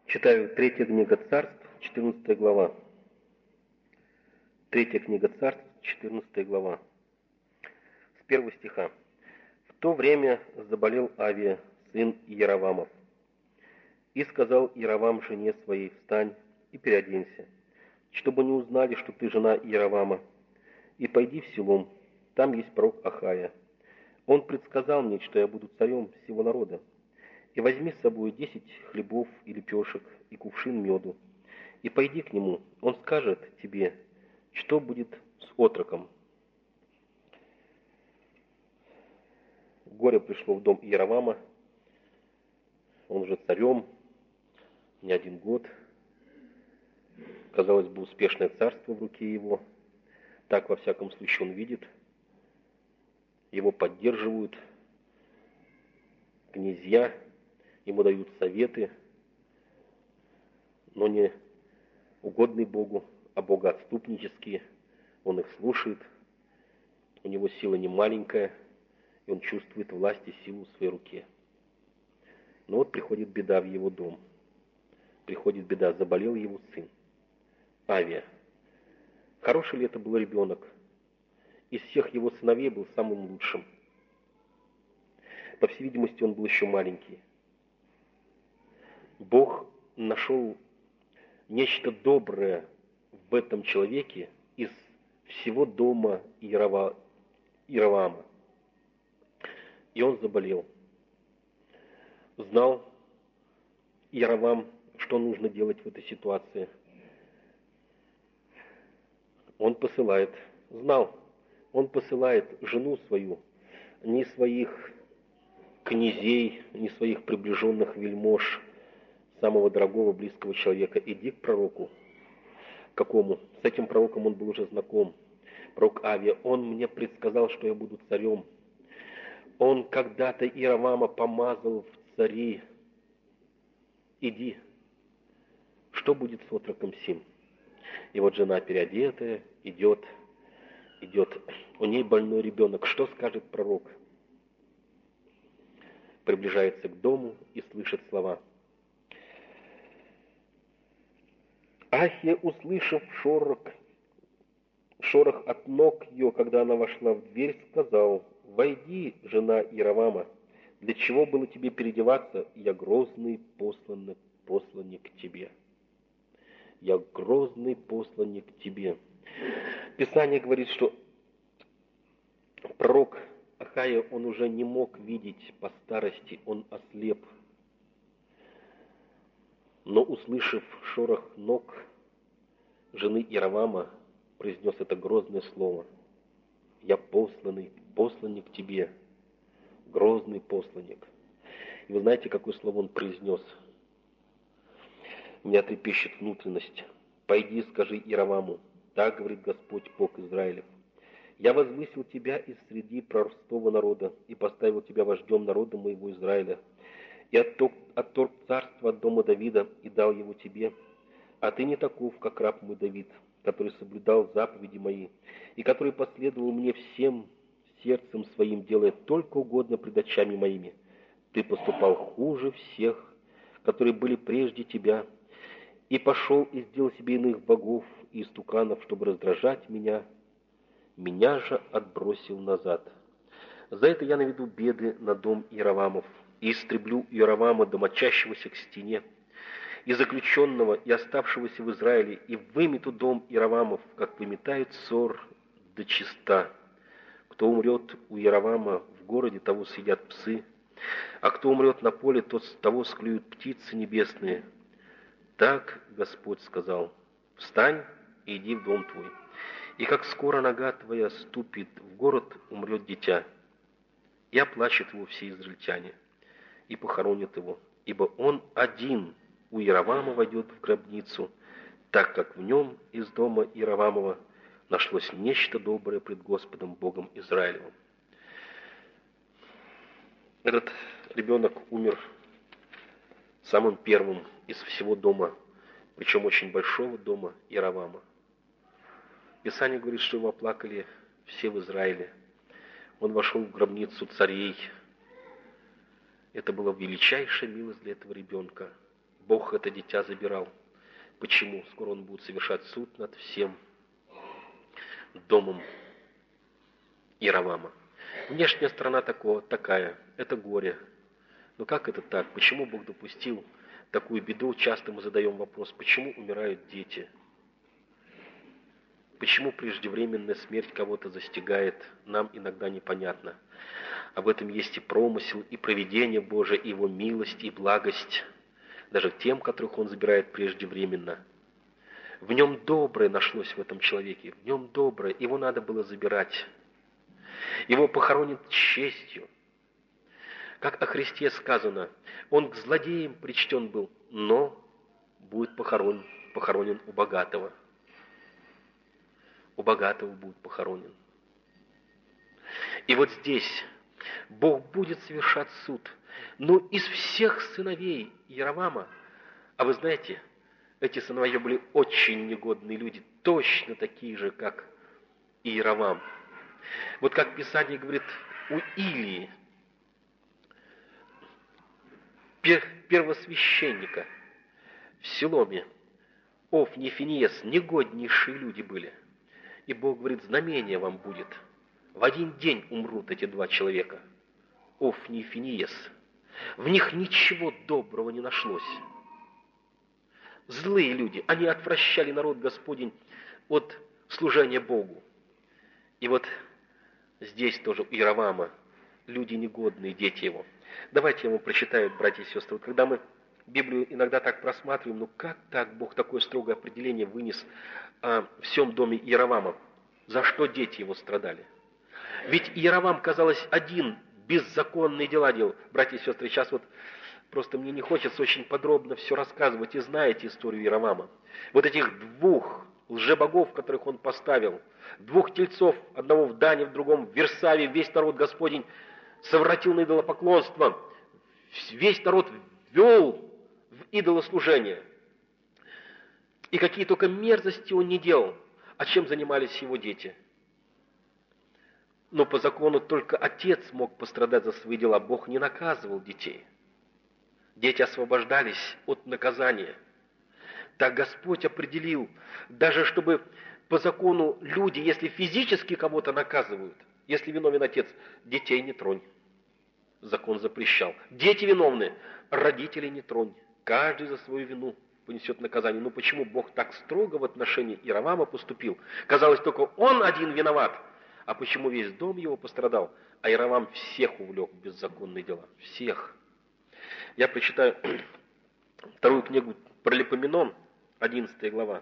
Читаю Третья книга Царств, 14 глава. Третья книга Царств, 14 глава. С первого стиха. В то время заболел Авия, сын Иеровамов. И сказал Иеровам жене своей: встань и переоденься, чтобы не узнали, что ты жена Иеровама, и пойди в селом, там есть пророк Ахая. Он предсказал мне, что я буду царем всего народа. И возьми с собой 10 хлебов и лепешек, и кувшин меду, и пойди к нему, он скажет тебе, что будет с отроком. Горе пришло в дом Иеровама, он уже царем не один год. Казалось бы, успешное царство в руке его. Так, во всяком случае, он видит. Его поддерживают князья, ему дают советы, но не угодные Богу, а богоотступнические. Он их слушает, у него сила не маленькая, и он чувствует власть и силу в своей руке. Но вот приходит беда в его дом. Приходит беда, заболел его сын Авия. Хороший ли это был ребенок? Из всех его сыновей был самым лучшим. По всей видимости, он был еще маленький. Бог нашел нечто доброе в этом человеке из всего дома Иеровама. И он заболел. Знал Иеровам, что нужно делать в этой ситуации. Он посылает жену свою, не своих князей, не своих приближенных вельмож, самого дорогого, близкого человека. Иди к пророку. Какому? С этим пророком он был уже знаком. Пророк Авия. Он мне предсказал, что я буду царем. Он когда-то Иеровама помазал в цари. Иди. Что будет с отроком сим? И вот жена переодетая идет. У ней больной ребенок. Что скажет пророк? Приближается к дому и слышит слова. Ахия, услышав шорох от ног ее, когда она вошла в дверь, сказал: «Войди, жена Иеровама, для чего было тебе переодеваться? Я грозный посланник к тебе». Я грозный посланник к тебе. Писание говорит, что пророк Ахая, он уже не мог видеть по старости, он ослеп. Но, услышав шорох ног жены Иеровама, произнес это грозное слово. Я посланник к тебе, грозный посланник. И вы знаете, какое слово он произнес? У меня трепещет внутренность. Пойди, скажи Иероваму, так говорит Господь Бог Израилев. Я возвысил тебя из среди простого народа и поставил тебя вождем народа моего Израиля. И отторг царство от дома Давида и дал его тебе. А ты не таков, как раб мой Давид, который соблюдал заповеди мои, и который последовал мне всем сердцем своим, делая только угодно пред очами моими. Ты поступал хуже всех, которые были прежде тебя, и пошел и сделал себе иных богов и истуканов, чтобы раздражать меня. Меня же отбросил назад. За это я наведу беды на дом Иеровамов, и истреблю Иеровама, домочащегося к стене, и заключенного, и оставшегося в Израиле, и вымету дом Иеровамов, как выметает сор до чиста. Кто умрет у Иеровама в городе, того съедят псы, а кто умрет на поле, того склюют птицы небесные. Так Господь сказал: встань и иди в дом твой, и как скоро нога твоя ступит в город, умрет дитя, и оплачут его все израильтяне, и похоронят его, ибо он один у Иеровама войдет в гробницу, так как в нем из дома Иеровамова нашлось нечто доброе пред Господом Богом Израилевым. Этот ребенок умер самым первым из всего дома, причем очень большого дома Иеровама. Писание говорит, что его оплакали все в Израиле. Он вошел в гробницу царей. Это была величайшая милость для этого ребенка. Бог это дитя забирал. Почему? Скоро он будет совершать суд над всем домом Иеровама. Внешняя сторона такая, это горе. Но как это так? Почему Бог допустил такую беду? Часто мы задаем вопрос, почему умирают дети? Почему преждевременная смерть кого-то застигает, нам иногда непонятно. Об этом есть и промысел, и провидение Божие, и Его милость, и благость, даже тем, которых Он забирает преждевременно. В нем доброе нашлось в этом человеке, в нем доброе, его надо было забирать. Его похоронят с честью. Как о Христе сказано, Он к злодеям причтен был, но будет похоронен у богатого. У богатого будет похоронен. И вот здесь Бог будет совершать суд. Но из всех сыновей Иеровама, а вы знаете, эти сыновья были очень негодные люди, точно такие же, как Иеровам. Вот как Писание говорит, у Илии, первосвященника в Силоме, Офни и Финиес, негоднейшие люди были. И Бог говорит, знамение вам будет. В один день умрут эти два человека, Офни и Финиес. В них ничего доброго не нашлось. Злые люди, они отвращали народ Господень от служения Богу. И вот здесь тоже у Иеровама люди негодные, дети его. Давайте я вам прочитаю, братья и сестры. Вот когда мы Библию иногда так просматриваем, ну как так Бог такое строгое определение вынес о всем доме Иеровама? За что дети его страдали? Ведь Иеровам, казалось, один беззаконные дела делал. Братья и сестры, сейчас вот просто мне не хочется очень подробно все рассказывать, и знаете историю Иеровама. Вот этих двух лжебогов, которых он поставил, двух тельцов, одного в Дане, в другом в Версаве, весь народ Господень совратил на идолопоклонство, весь народ ввел в идолослужение. И какие только мерзости он не делал. А чем занимались его дети? Но по закону только отец мог пострадать за свои дела. Бог не наказывал детей. Дети освобождались от наказания. Так Господь определил, даже чтобы по закону люди, если физически кого-то наказывают, если виновен отец, детей не тронь. Закон запрещал. Дети виновны, родителей не тронь. Каждый за свою вину понесет наказание. Ну почему Бог так строго в отношении Иеровама поступил? Казалось, только он один виноват. А почему весь дом его пострадал? А Иеровам всех увлек в беззаконные дела. Всех. Я прочитаю вторую книгу Паралипоменон, 11 глава.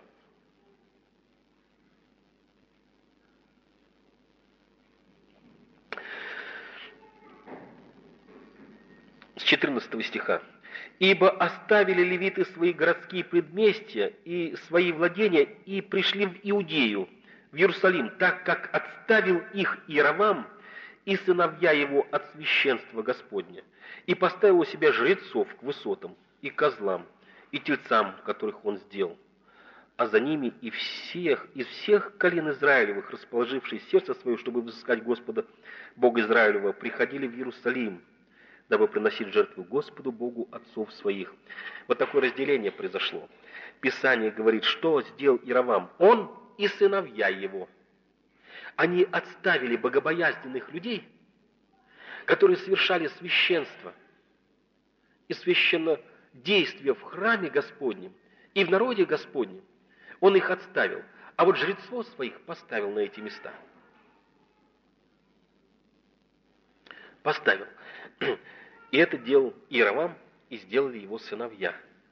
С 14 стиха. «Ибо оставили левиты свои городские предместья и свои владения, и пришли в Иудею, в Иерусалим, так как отставил их Иеровам и сыновья его от священства Господня, и поставил у себя жрецов к высотам, и козлам, и тельцам, которых он сделал. А за ними и из всех колен Израилевых, расположившие сердце свое, чтобы взыскать Господа, Бога Израилева, приходили в Иерусалим, дабы приносить жертву Господу Богу отцов своих». Вот такое разделение произошло. Писание говорит, что сделал Иеровам? Он и сыновья его. Они отставили богобоязненных людей, которые совершали священство и священнодействие в храме Господнем и в народе Господнем. Он их отставил, а вот жрецов своих поставил на эти места. Поставил. И это делал Иеровам, и сделали его сыновья.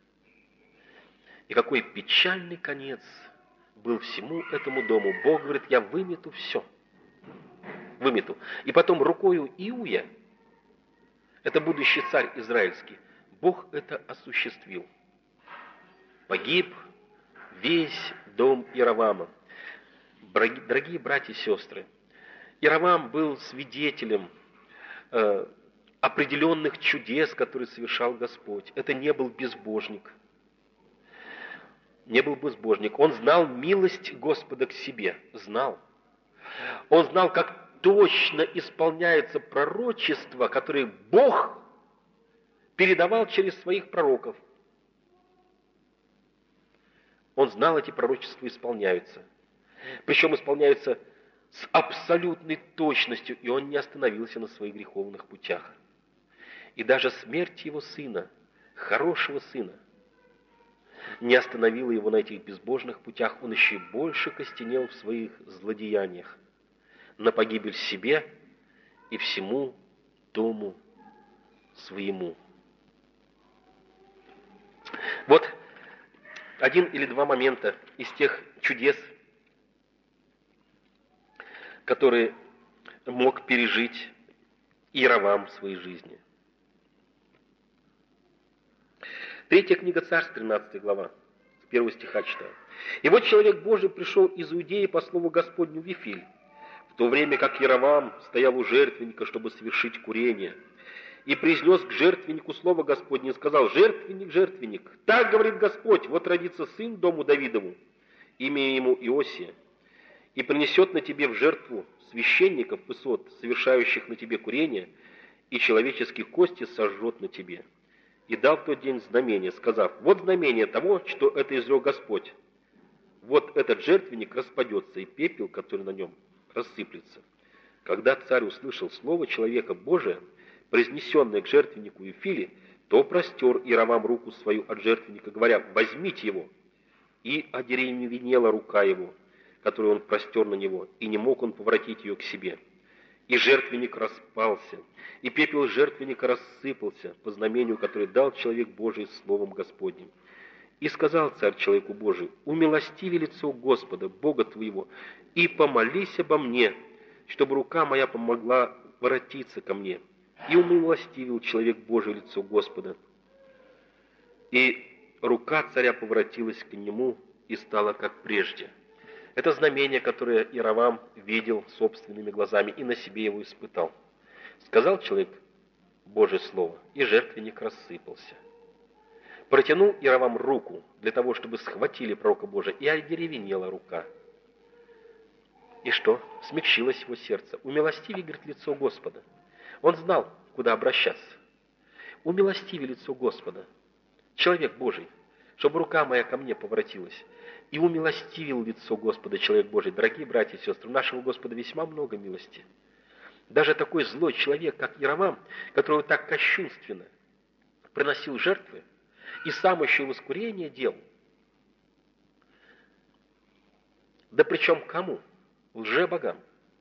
И какой печальный конец был всему этому дому. Бог говорит, я вымету все. Вымету. И потом рукою Иуя, это будущий царь израильский, Бог это осуществил. Погиб весь дом Иеровама. Дорогие братья и сестры, Иеровам был свидетелем определенных чудес, которые совершал Господь. Это не был безбожник. Не был безбожник. Он знал милость Господа к себе. Знал. Он знал, как точно исполняются пророчества, которые Бог передавал через своих пророков. Он знал, эти пророчества исполняются. Причем исполняются с абсолютной точностью, и он не остановился на своих греховных путях. И даже смерть его сына, хорошего сына, не остановила его на этих безбожных путях. Он еще больше костенел в своих злодеяниях, на погибель себе и всему дому своему. Вот один или два момента из тех чудес, которые мог пережить Иеровам в своей жизни. Третья книга Царств, 13 глава, с 1 стиха читаю. «И вот человек Божий пришел из Иудеи по слову Господню в Вифиль, в то время как Иеровам стоял у жертвенника, чтобы совершить курение, и произнес к жертвеннику слово Господне и сказал: жертвенник, жертвенник, так говорит Господь, вот родится сын дому Давидову, имя ему Иосия, и принесет на тебе в жертву священников высот, совершающих на тебе курение, и человеческие кости сожжет на тебе. И дал в тот день знамение, сказав: вот знамение того, что это изрек Господь. Вот этот жертвенник распадется, и пепел, который на нем, рассыплется. Когда царь услышал слово человека Божия, произнесенное к жертвеннику Вифиле, то простер Иеровам руку свою от жертвенника, говоря: возьмите его. И одеревенела рука его, которую он простер на него, и не мог он поворотить ее к себе. И жертвенник распался, и пепел жертвенника рассыпался по знамению, которое дал человек Божий словом Господним. И сказал царь человеку Божию: умилостиви лицо Господа, Бога твоего, и помолись обо мне, чтобы рука моя помогла воротиться ко мне. И умилостивил человек Божий лицо Господа. И рука царя поворотилась к нему и стала как прежде. Это знамение, которое Иеровам видел собственными глазами и на себе его испытал. Сказал человек Божье слово, и жертвенник рассыпался. Протянул Иеровам руку для того, чтобы схватили пророка Божия, и одеревенела рука. И что? Смягчилось его сердце. Умилостиви, говорит, лицо Господа. Он знал, куда обращаться. Умилостиви лицо Господа, человек Божий, чтобы рука моя ко мне поворотилась. И умилостивил лицо Господа человек Божий. Дорогие братья и сестры, у нашего Господа весьма много милости. Даже такой злой человек, как Иеровам, которого так кощунственно приносил жертвы, и сам еще и воскурение делал. Да причем кому? Лжебогам.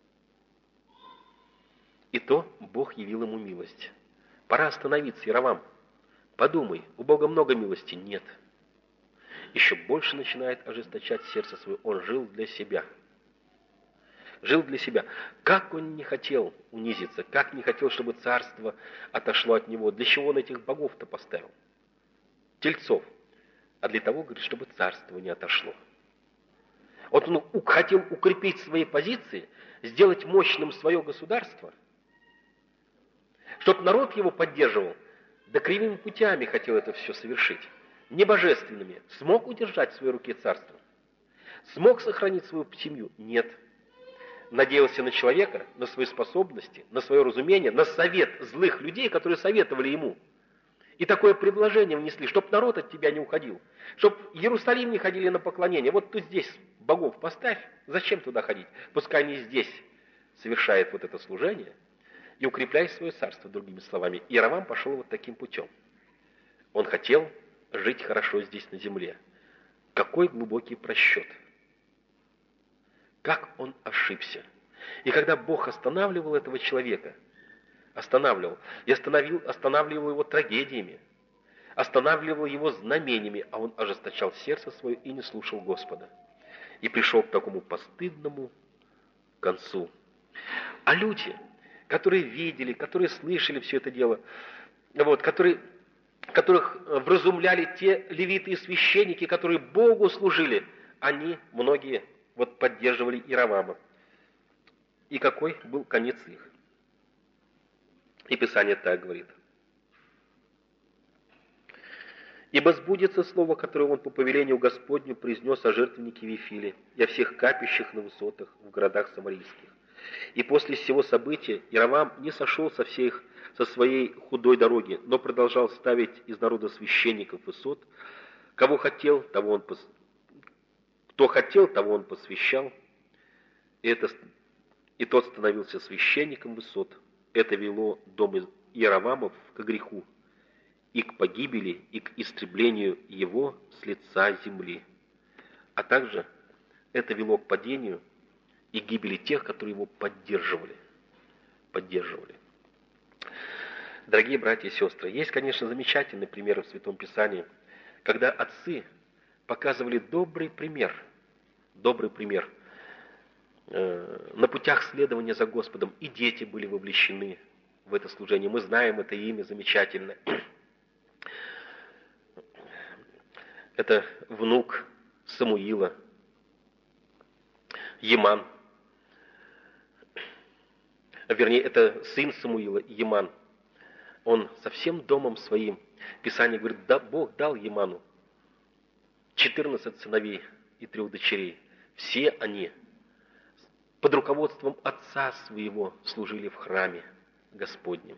И то Бог явил ему милость. Пора остановиться, Иеровам. Подумай, у Бога много милости? Нет. Еще больше начинает ожесточать сердце свое. Он жил для себя. Жил для себя. Как он не хотел унизиться, как не хотел, чтобы царство отошло от него. Для чего он этих богов-то поставил? Тельцов. А для того, говорит, чтобы царство не отошло. Вот он хотел укрепить свои позиции, сделать мощным свое государство, чтобы народ его поддерживал, да кривыми путями хотел это все совершить. Небожественными. Смог удержать в своей руке царство? Смог сохранить свою семью? Нет. Надеялся на человека, на свои способности, на свое разумение, на совет злых людей, которые советовали ему. И такое предложение внесли, чтоб народ от тебя не уходил, чтоб в Иерусалим не ходили на поклонение. Вот тут здесь богов поставь, зачем туда ходить? Пускай они здесь совершают вот это служение и укрепляй свое царство, другими словами. Иеровам пошел вот таким путем. Он хотел жить хорошо здесь на земле. Какой глубокий просчет. Как он ошибся. И когда Бог останавливал этого человека, останавливал его трагедиями, останавливал его знамениями, а он ожесточал сердце свое и не слушал Господа. И пришел к такому постыдному концу. А люди, которые видели, которые слышали все это дело, которых вразумляли те левиты и священники, которые Богу служили, они, многие, поддерживали Иеровама. И какой был конец их? И Писание так говорит. «Ибо сбудется слово, которое он по повелению Господню произнес о жертвеннике Вифиле и о всех капищах на высотах в городах самарийских. И после сего события Иеровам не сошел со своей худой дороги, но продолжал ставить из народа священников высот. Кого хотел, того он Кто хотел, того он посвящал, и тот становился священником высот. Это вело дом Иеровамов к греху, и к погибели, и к истреблению его с лица земли. А также это вело к падению и гибели тех, которые его поддерживали. Дорогие братья и сестры, есть, конечно, замечательные примеры в Святом Писании, когда отцы показывали добрый пример на путях следования за Господом, и дети были вовлечены в это служение. Мы знаем это имя замечательно. Это внук Самуила, Еман. Вернее, это сын Самуила, Еман. Он со всем домом своим, Писание говорит, да, Бог дал Еману 14 сыновей и 3 дочерей. Все они под руководством отца своего служили в храме Господнем.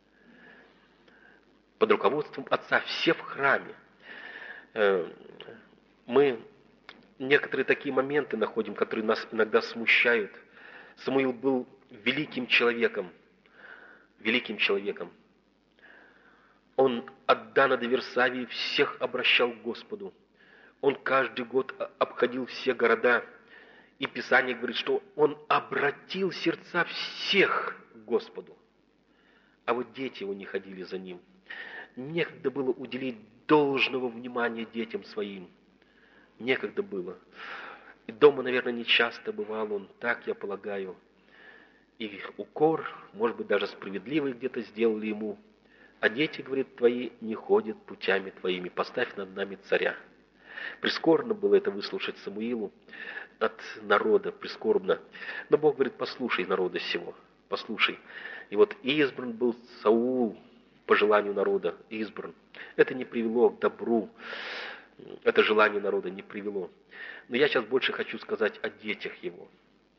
Под руководством отца, все в храме. Мы некоторые такие моменты находим, которые нас иногда смущают. Самуил был великим человеком. Он от Дана до Версавии всех обращал к Господу. Он каждый год обходил все города. И Писание говорит, что он обратил сердца всех к Господу. А вот дети его не ходили за ним. Некогда было уделить должного внимания детям своим. Некогда было. И дома, наверное, не часто бывал он, так я полагаю. И укор, может быть, даже справедливый где-то сделали ему. А дети, говорит, твои не ходят путями твоими, поставь над нами царя. Прискорбно было это выслушать Самуилу от народа, прискорбно. Но Бог говорит, послушай народа сего, послушай. И вот избран был Саул по желанию народа, избран. Это не привело к добру, это желание народа не привело. Но я сейчас больше хочу сказать о детях его.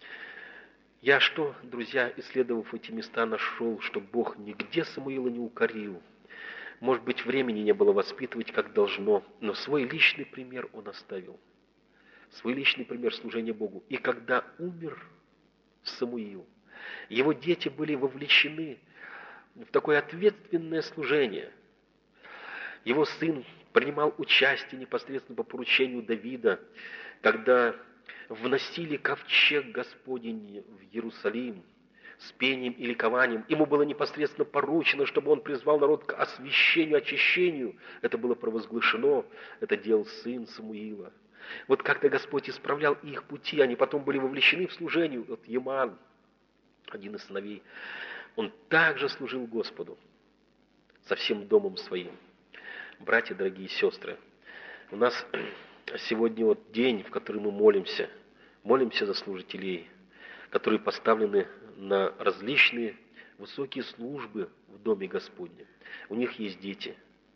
Я что, друзья, исследовав эти места, нашел, что Бог нигде Самуила не укорил. Может быть, времени не было воспитывать, как должно, но свой личный пример он оставил. Свой личный пример служения Богу. И когда умер Самуил, его дети были вовлечены в такое ответственное служение. Его сын принимал участие непосредственно по поручению Давида, когда вносили ковчег Господень в Иерусалим с пением и ликованием. Ему было непосредственно поручено, чтобы он призвал народ к освящению, очищению. Это было провозглашено, это делал сын Самуила. Вот как-то Господь исправлял их пути, они потом были вовлечены в служение. Вот Еман, один из сыновей, он также служил Господу со всем домом своим. Братья, дорогие сестры, у нас сегодня вот день, в который мы молимся за служителей, которые поставлены на различные высокие службы в Доме Господнем. У них есть дети.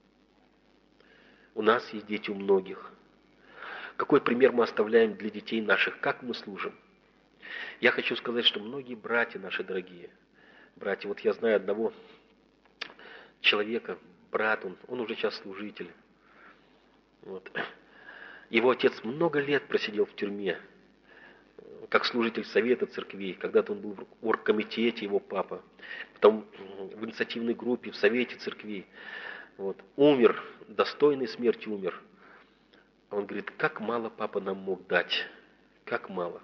У нас есть дети у многих. Какой пример мы оставляем для детей наших? Как мы служим? Я хочу сказать, что многие братья наши дорогие, братья, вот я знаю одного человека, брат, он уже сейчас служитель. Вот. Его отец много лет просидел в тюрьме, как служитель совета церквей. Когда-то он был в оргкомитете, его папа. Потом в инициативной группе, в совете церквей. Вот. Умер, достойной смерти умер. Он говорит, как мало папа нам мог дать. Как мало.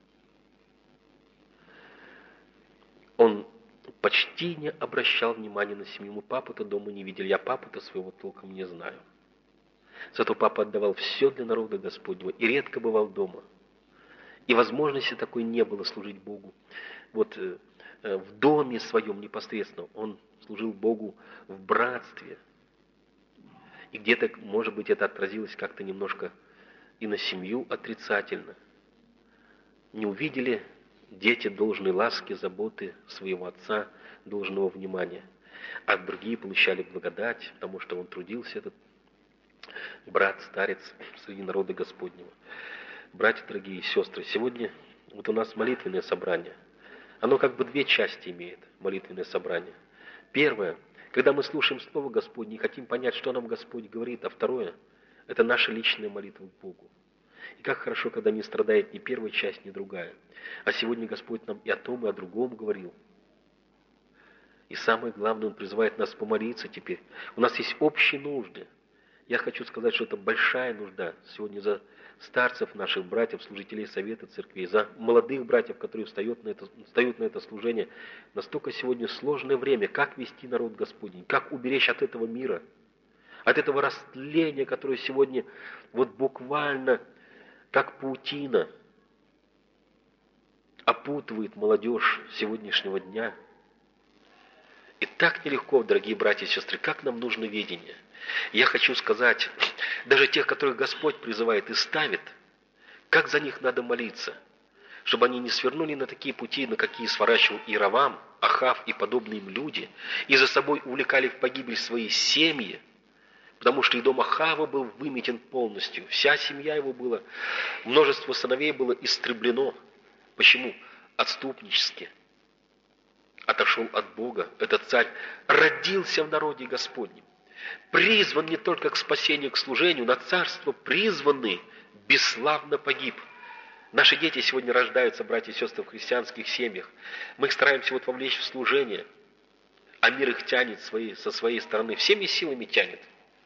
Он почти не обращал внимания на семью. Мы папу-то дома не видели. Я папу-то своего толком не знаю. Зато папа отдавал все для народа Господнего и редко бывал дома. И возможности такой не было служить Богу. Вот в доме своем непосредственно он служил Богу в братстве. И где-то, может быть, это отразилось как-то немножко и на семью отрицательно. Не увидели дети должной ласки, заботы своего отца, должного внимания. А другие получали благодать, потому что он трудился, этот брат, старец среди народа Господнего. Братья, дорогие сестры, сегодня вот у нас молитвенное собрание. Оно как бы две части имеет, молитвенное собрание. Первое, когда мы слушаем Слово Господне и хотим понять, что нам Господь говорит. А второе, это наша личная молитва к Богу. И как хорошо, когда не страдает ни первая часть, ни другая. А сегодня Господь нам и о том, и о другом говорил. И самое главное, Он призывает нас помолиться теперь. У нас есть общие нужды. Я хочу сказать, что это большая нужда сегодня за старцев наших братьев, служителей Совета Церквей, за молодых братьев, которые встают на это служение. Настолько сегодня сложное время, как вести народ Господень, как уберечь от этого мира, от этого растления, которое сегодня вот буквально как паутина опутывает молодежь сегодняшнего дня. И так нелегко, дорогие братья и сестры, как нам нужно видение. Я хочу сказать, даже тех, которых Господь призывает и ставит, как за них надо молиться, чтобы они не свернули на такие пути, на какие сворачивал Иеровам, Ахав и подобные им люди, и за собой увлекали в погибель свои семьи, потому что и дом Ахава был выметен полностью, вся семья его была, множество сыновей было истреблено. Почему? Отступнически. Отошел от Бога. Этот царь родился в народе Господнем. Призван не только к спасению, к служению, на царство призванный, бесславно погиб. Наши дети сегодня рождаются, братья и сестры, в христианских семьях. Мы их стараемся вот вовлечь в служение, а мир их тянет со своей стороны, всеми силами тянет.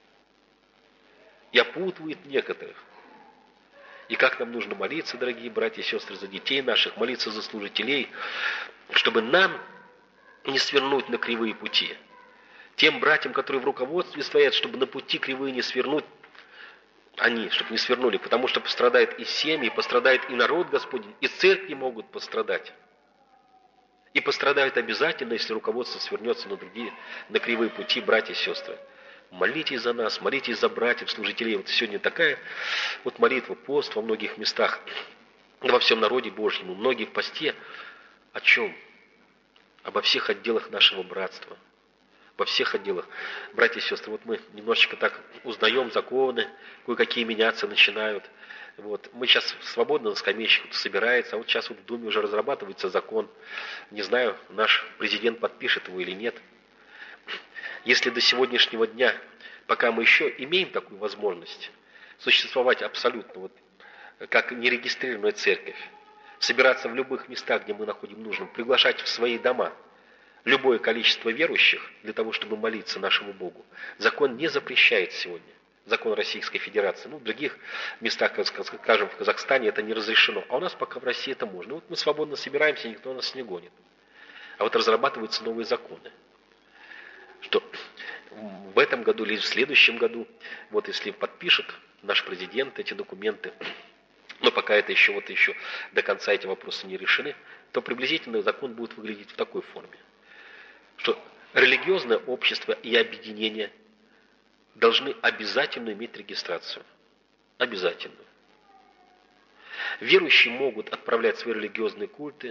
И опутывает некоторых. И как нам нужно молиться, дорогие братья и сестры, за детей наших, молиться за служителей, чтобы нам не свернуть на кривые пути. Тем братьям, которые в руководстве стоят, чтобы на пути кривые не свернуть, чтобы не свернули, потому что пострадает и семьи, пострадает и народ Господень, и церкви могут пострадать. И пострадают обязательно, если руководство свернется на кривые пути, братья и сестры. Молитесь за нас, молитесь за братьев, служителей. Вот сегодня такая вот молитва, пост во многих местах, во всем народе Божьему. Многие в посте о чем? Обо всех отделах нашего братства. Во всех отделах. Братья и сестры, вот мы немножечко так узнаем законы, кое-какие меняться начинают. Вот. Мы сейчас свободно на скамеечку собирается, а вот сейчас вот в Думе уже разрабатывается закон. Не знаю, наш президент подпишет его или нет. Если до сегодняшнего дня, пока мы еще имеем такую возможность существовать абсолютно, вот, как нерегистрированная церковь, собираться в любых местах, где мы находим нужным, приглашать в свои дома любое количество верующих для того, чтобы молиться нашему Богу, закон не запрещает сегодня. Закон Российской Федерации. В других местах, скажем, в Казахстане это не разрешено. А у нас пока в России это можно. Вот мы свободно собираемся, никто нас не гонит. А вот разрабатываются новые законы. Что в этом году или в следующем году, вот если подпишет наш президент эти документы, но пока это еще до конца эти вопросы не решены, то приблизительно закон будет выглядеть в такой форме, что религиозное общество и объединение должны обязательно иметь регистрацию. Обязательно. Верующие могут отправлять свои религиозные культы,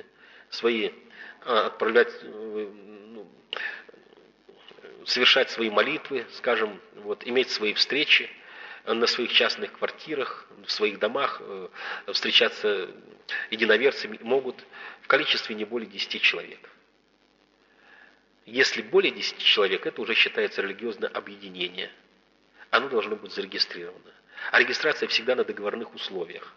совершать свои молитвы, скажем, иметь свои встречи на своих частных квартирах, в своих домах, встречаться единоверцами могут в количестве не более 10 человек. Если более 10 человек, это уже считается религиозное объединение. Оно должно быть зарегистрировано. А регистрация всегда на договорных условиях.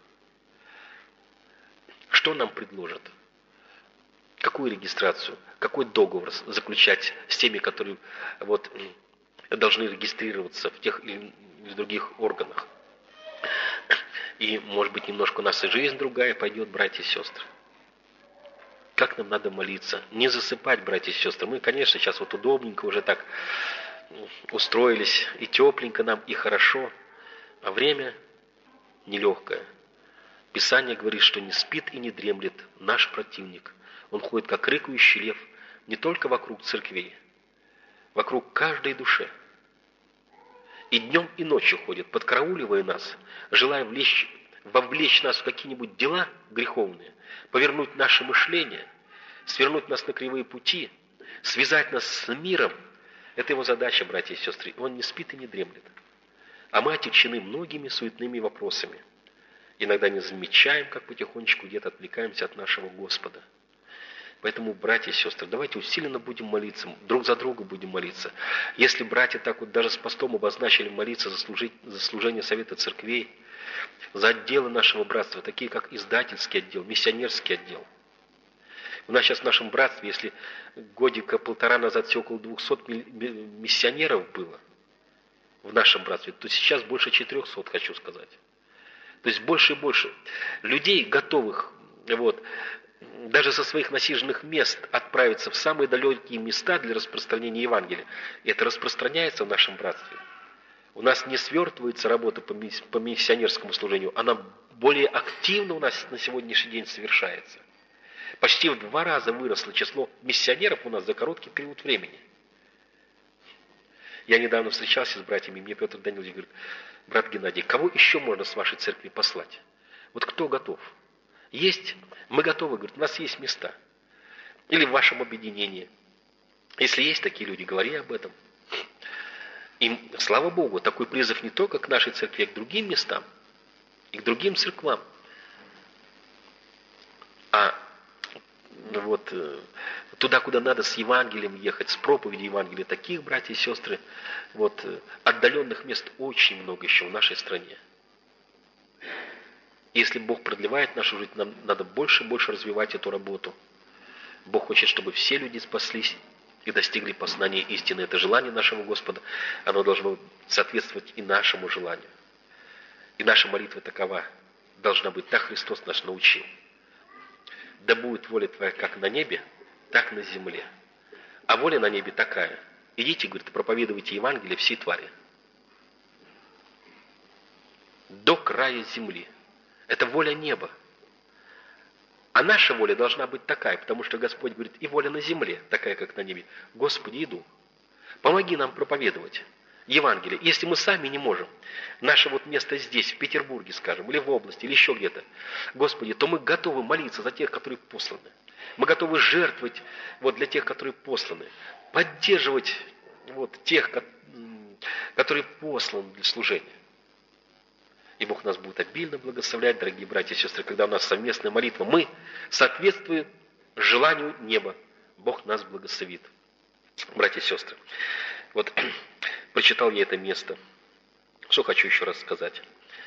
Что нам предложат? Какую регистрацию? Какой договор заключать с теми, которые должны регистрироваться в тех или других органах? И, может быть, немножко у нас и жизнь другая пойдет, братья и сестры. Как нам надо молиться? Не засыпать, братья и сестры. Мы, конечно, сейчас удобненько уже так устроились, и тепленько нам, и хорошо, а время нелегкое. Писание говорит, что не спит и не дремлет наш противник. Он ходит, как рыкающий лев, не только вокруг церквей, вокруг каждой души. И днем, и ночью ходит, подкарауливая нас, желая вовлечь нас в какие-нибудь дела греховные, повернуть наше мышление, свернуть нас на кривые пути, связать нас с миром. Это его задача, братья и сестры. Он не спит и не дремлет. А мы отягчены многими суетными вопросами. Иногда не замечаем, как потихонечку где-то отвлекаемся от нашего Господа. Поэтому, братья и сестры, давайте усиленно будем молиться, друг за друга будем молиться. Если братья так даже с постом обозначили молиться за служение Совета Церквей, за отделы нашего братства, такие как издательский отдел, миссионерский отдел. У нас сейчас в нашем братстве, если годика полтора назад все около 200 миссионеров было в нашем братстве, то сейчас больше 400, хочу сказать. То есть больше и больше людей, готовых даже со своих насиженных мест отправиться в самые далекие места для распространения Евангелия. И это распространяется в нашем братстве. У нас не свертывается работа по миссионерскому служению, она более активно у нас на сегодняшний день совершается. Почти в 2 раза выросло число миссионеров у нас за короткий период времени. Я недавно встречался с братьями, и мне Петр Данилович говорит: брат Геннадий, кого еще можно с вашей церкви послать? Вот кто готов? Есть, мы готовы, говорит, у нас есть места. Или в вашем объединении. Если есть такие люди, говори об этом. И слава Богу, такой призыв не только к нашей церкви, а к другим местам и к другим церквам. А туда, куда надо с Евангелием ехать, с проповедью Евангелия, таких, братья и сестры, отдаленных мест очень много еще в нашей стране. Если Бог продлевает нашу жизнь, нам надо больше и больше развивать эту работу. Бог хочет, чтобы все люди спаслись и достигли познания истины. Это желание нашего Господа, оно должно соответствовать и нашему желанию. И наша молитва такова должна быть: так Христос нас научил. Да будет воля Твоя как на небе, так на земле. А воля на небе такая: идите, говорит, проповедуйте Евангелие всей твари. До края земли. Это воля неба. А наша воля должна быть такая, потому что Господь говорит: и воля на земле, такая, как на небе. Господи, иду. Помоги нам проповедовать Евангелие. Если мы сами не можем, наше место здесь, в Петербурге, скажем, или в области, или еще где-то, Господи, то мы готовы молиться за тех, которые посланы. Мы готовы жертвовать для тех, которые посланы. Поддерживать тех, которые посланы для служения. И Бог нас будет обильно благословлять, дорогие братья и сестры, когда у нас совместная молитва. Мы соответствуем желанию неба. Бог нас благословит. Братья и сестры, прочитал я это место. Что хочу еще раз сказать.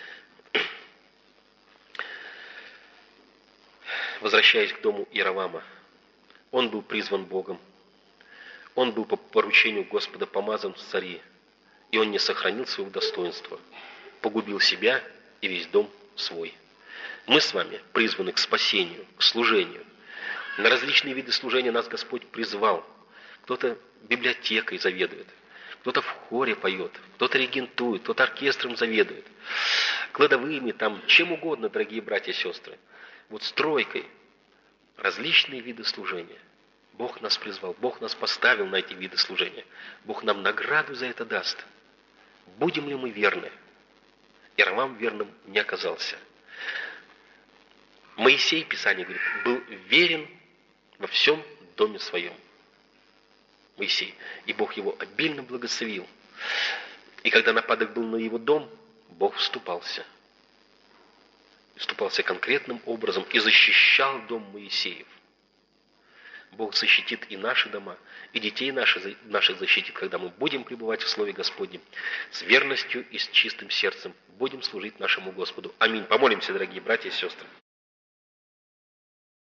Возвращаясь к дому Иеровама, он был призван Богом. Он был по поручению Господа помазан в цари, и он не сохранил своего достоинства. Погубил себя и весь дом свой. Мы с вами призваны к спасению, к служению. На различные виды служения нас Господь призвал. Кто-то библиотекой заведует, кто-то в хоре поет, кто-то регентует, кто-то оркестром заведует, кладовыми, чем угодно, дорогие братья и сестры. Стройкой. Различные виды служения. Бог нас призвал, Бог нас поставил на эти виды служения. Бог нам награду за это даст. Будем ли мы верны? Иеровам верным не оказался. Моисей, Писание говорит, был верен во всем доме своем. Моисей. И Бог его обильно благословил. И когда нападок был на его дом, Бог вступался. Вступался конкретным образом и защищал дом Моисеев. Бог защитит и наши дома, и детей наших защитит, когда мы будем пребывать в Слове Господнем с верностью и с чистым сердцем. Будем служить нашему Господу. Аминь. Помолимся, дорогие братья и сестры.